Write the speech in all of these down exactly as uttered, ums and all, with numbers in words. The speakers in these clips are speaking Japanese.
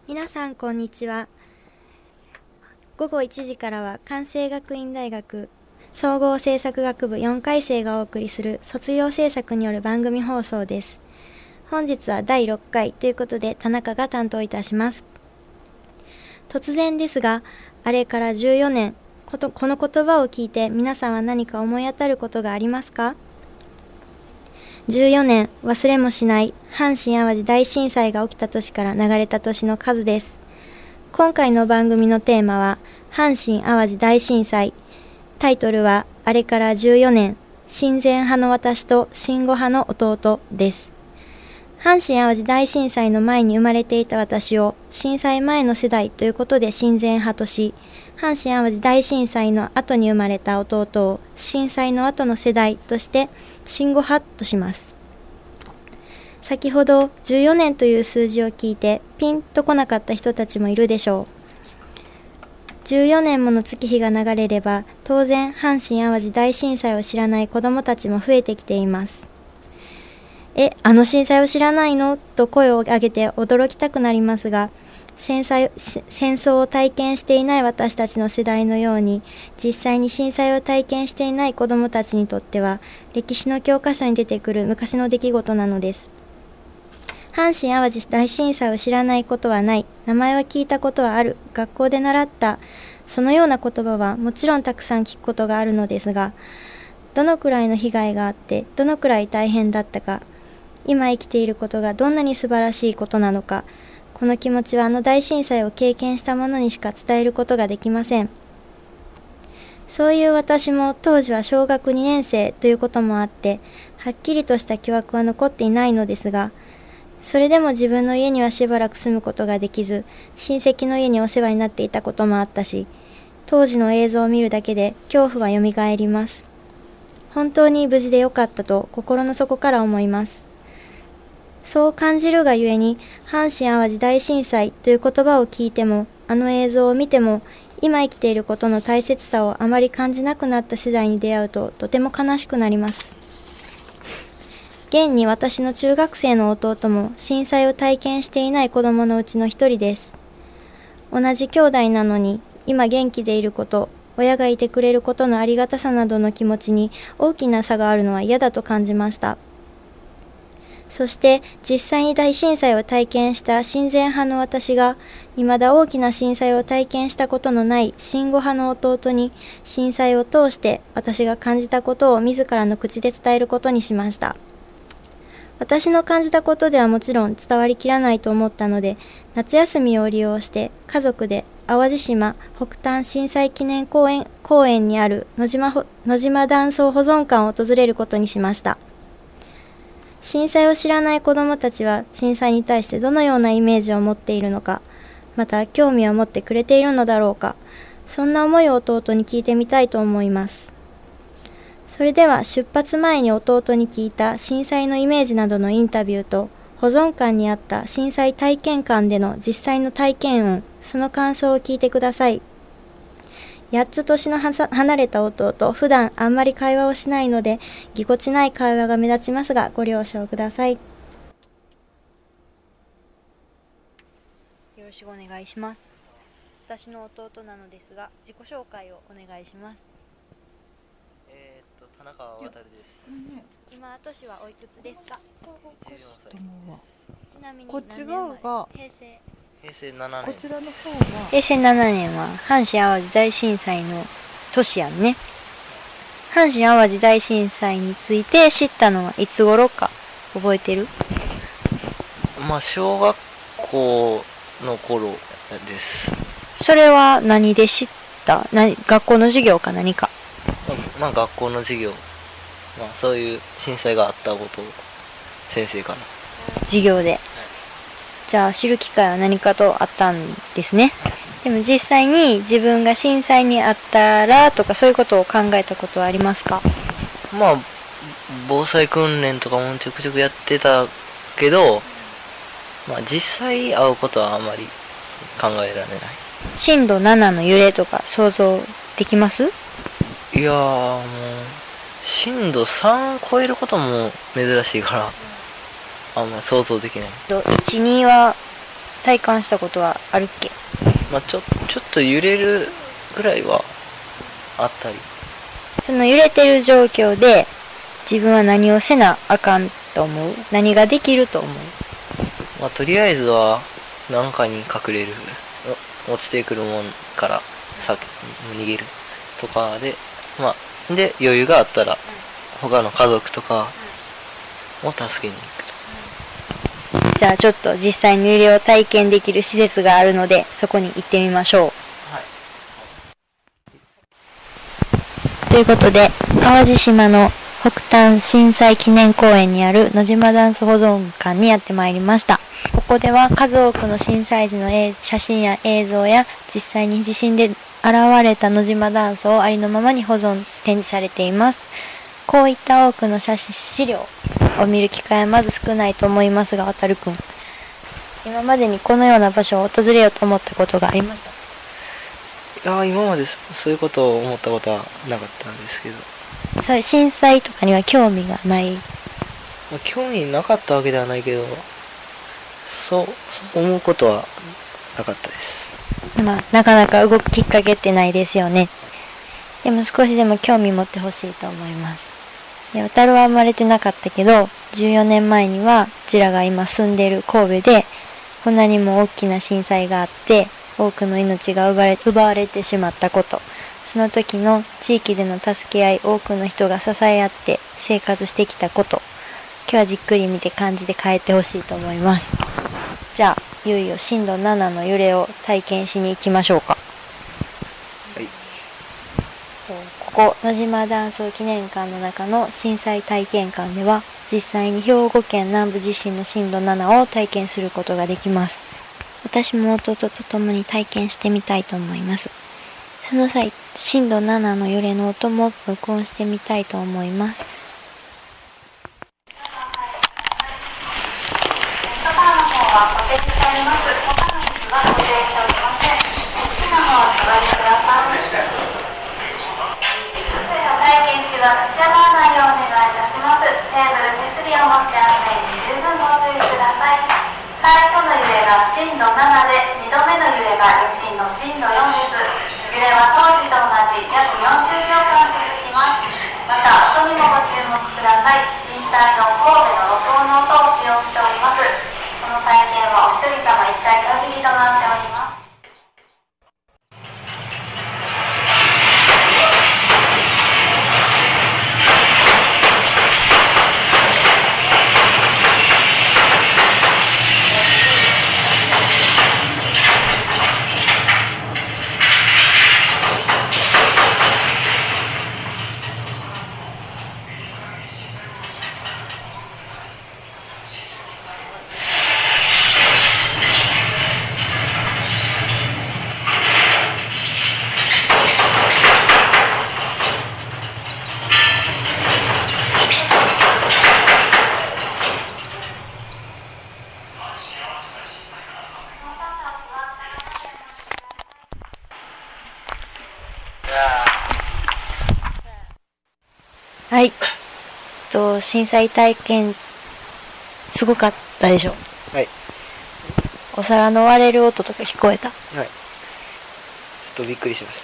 皆さんこんにちは。午後いちじからは関西学院大学総合政策学部よんかい生がお送りする卒業制作による番組放送です。本日はだいろっかいということで田中が担当いたします。突然ですが、あれからじゅうよねん、こと、この言葉を聞いて皆さんは何か思い当たることがありますか？じゅうよねん、忘れもしない阪神・淡路大震災が起きた年から流れた年の数です。今回の番組のテーマは阪神・淡路大震災。タイトルはあれからじゅうよねん、親善派の私と親護派の弟です。阪神・淡路大震災の前に生まれていた私を震災前の世代ということで親善派とし、阪神・淡路大震災の後に生まれた弟を震災の後の世代として親護派とします。先ほどじゅうよねんという数字を聞いてピンとこなかった人たちもいるでしょう。じゅうよねんもの月日が流れれば当然阪神・淡路大震災を知らない子どもたちも増えてきています。え、あの震災を知らないのと声を上げて驚きたくなりますが、戦災、戦争を体験していない私たちの世代のように実際に震災を体験していない子どもたちにとっては歴史の教科書に出てくる昔の出来事なのです。阪神・淡路大震災を知らないことはない、名前は聞いたことはある、学校で習った、そのような言葉はもちろんたくさん聞くことがあるのですが、どのくらいの被害があってどのくらい大変だったか、今生きていることがどんなに素晴らしいことなのか、この気持ちはあの大震災を経験した者にしか伝えることができません。そういう私も当時は小学にねん生ということもあって、はっきりとした記憶は残っていないのですが、それでも自分の家にはしばらく住むことができず、親戚の家にお世話になっていたこともあったし、当時の映像を見るだけで恐怖はよみがえります。本当に無事でよかったと心の底から思います。そう感じるがゆえに、阪神・淡路大震災という言葉を聞いても、あの映像を見ても、今生きていることの大切さをあまり感じなくなった世代に出会うととても悲しくなります。現に私の中学生の弟も震災を体験していない子供のうちの一人です。同じ兄弟なのに、今元気でいること、親がいてくれることのありがたさなどの気持ちに大きな差があるのは嫌だと感じました。そして実際に大震災を体験した親善派の私が、未だ大きな震災を体験したことのない親護派の弟に、震災を通して私が感じたことを自らの口で伝えることにしました。私の感じたことではもちろん伝わりきらないと思ったので、夏休みを利用して家族で淡路島北端震災記念公園、公園にある野島、野島断層保存館を訪れることにしました。震災を知らない子どもたちは震災に対してどのようなイメージを持っているのか、また興味を持ってくれているのだろうか、そんな思いを弟に聞いてみたいと思います。それでは出発前に弟に聞いた震災のイメージなどのインタビューと、保存館にあった震災体験館での実際の体験音、その感想を聞いてください。やっつ年の離れた弟、普段あんまり会話をしないのでぎこちない会話が目立ちますがご了承ください。よろしくお願いします。私の弟なのですが自己紹介をお願いします。 えー、っと田中航です。 今年はおいくつですか？ じゅうよんさい。 ちなみにこっち側が平成平成ななねん。 こちらの方が平成ななねんは阪神・淡路大震災の年やんね。阪神・淡路大震災について知ったのはいつ頃か覚えてる？ まあ小学校の頃です。 それは何で知った？何、学校の授業か何か？ まあ学校の授業、まあそういう震災があったことを先生から授業で、はい、じゃあ知る機会は何かとあったんですね。でも実際に自分が震災にあったらとかそういうことを考えたことはありますか？ まあ防災訓練とかもちょくちょくやってたけど、まあ実際会うことはあまり考えられない。 震度ななの揺れとか想像できます？ いやーもう震度さん超えることも珍しいからあんまり想像できない。 いち、には体感したことはあるっけ？ まあ、ちょちょっと揺れるぐらいはあったり。 その揺れてる状況で自分は何をせなあかんと思う？何ができると思う？ まあ、とりあえずは何かに隠れる、落ちてくるもんからさ逃げるとかで、まあで余裕があったら他の家族とかを助けに行くと。 じゃあちょっと実際に揺れを体験できる施設があるのでそこに行ってみましょう。 はい、 ということで淡路島の北端震災記念公園にある野島ダンス保存館にやってまいりました。ここでは数多くの震災時の写真や映像や実際に地震で現れた野島ダンスをありのままに保存展示されています。こういった多くの写真資料を見る機会はまず少ないと思いますが、渡るくん、今までにこのような場所を訪れようと思ったことがありました？ いや今までそういうことを思ったことはなかったんですけど。 そういう震災とかには興味がない？ まあ、興味なかったわけではないけど、そうそう思うことはなかったです。 まあなかなか動くきっかけってないですよね。でも少しでも興味持ってほしいと思います。で、渡るは生まれてなかったけどじゅうよねんまえにはうちらが今住んでる神戸でこんなにも大きな震災があって多くの命が奪われ、奪われてしまったこと、その時の地域での助け合い、多くの人が支え合って生活してきたこと、今日はじっくり見て感じで帰ってほしいと思います。じゃあいよいよ震度ななの揺れを体験しに行きましょうか。 はい、 ここ野島断層記念館の中の震災体験館では実際に兵庫県南部地震の震度ななを体験することができます。私も弟と共に体験してみたいと思います。その際震度ななの揺れの音も録音してみたいと思います。 ソファーの方は固定してあります。他の椅子は固定しておりません。好きなのはお座りください。それでは体験中は立ち上がらないようお願いいたします。テーブル、手すりを持って安全に十分ご注意ください。最初の揺れが震度ななで、にどめの揺れが余震の震度よんです。揺れは当時と同じ約よんじゅうびょうかん続きます。また音にもご注目ください。実際の神戸の録音の音を使用しております。この体験はお一人様一回限りとなっております。 はい。と震災体験すごかったでしょ。 はい。 お皿の割れる音とか聞こえた。 はい。ちょっとびっくりしました。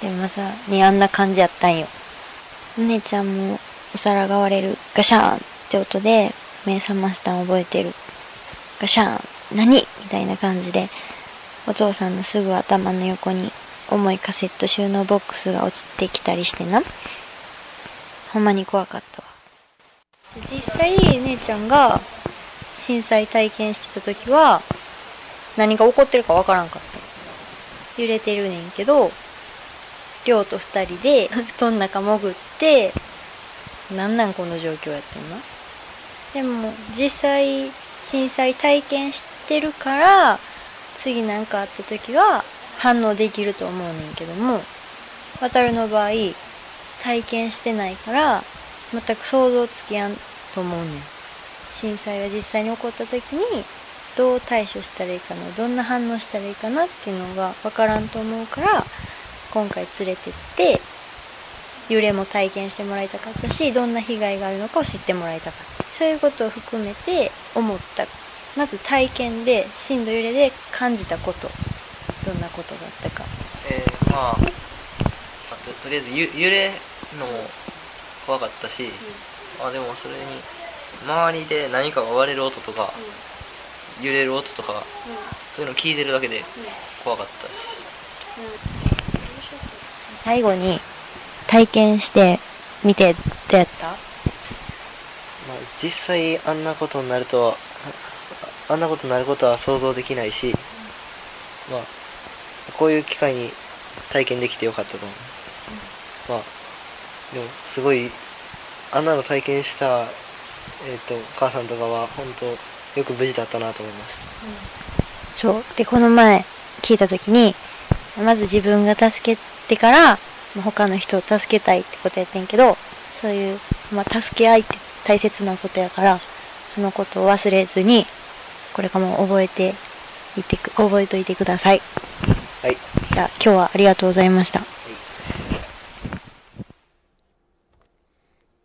でもまさにあんな感じやったんよ。お姉ちゃんもお皿が割れるガシャーンって音で目覚ましたん覚えてる。ガシャーン何みたいな感じでお父さんのすぐ頭の横に重いカセット収納ボックスが落ちてきたりしてな。ほんまに怖かったわ。実際姉ちゃんが震災体験してた時は何が起こってるかわからんかった。揺れてるねんけど亮と二人で布団の中潜ってなんなんこの状況やってんな。でも実際震災体験してるから次なんかあった時は反応できると思うねんけども、渡るの場合体験してないから全く想像つきやんと思うねん。震災が実際に起こった時にどう対処したらいいかな、どんな反応したらいいかなっていうのが分からんと思うから今回連れてって揺れも体験してもらいたかったし、どんな被害があるのかを知ってもらいたかった。そういうことを含めて思ったまず体験で震度揺れで感じたこと、どんなことがあったか。 えー、まあ、まあ、と, とりあえずゆ揺れるのも怖かったし、うん、あでもそれに周りで何かが割れる音とか、うん、揺れる音とか、うん、そういうの聞いてるだけで怖かったし、うんうん、 最後に体験してみてどうやった？ まあ、実際あんなことになるとはあんなことになることは想像できないし、まあこういう機会に体験できてよかったと思う。まあでもすごいあんなの体験した、えー、と母さんとかは本当よく無事だったなと思いました。 うん、そうでこの前聞いた時にまず自分が助けてから他の人を助けたいってことやってんけど、そういう、まあ、助け合いって大切なことやからそのことを忘れずにこれからも覚えていて覚えといてください。 はい。 じゃあ今日はありがとうございました。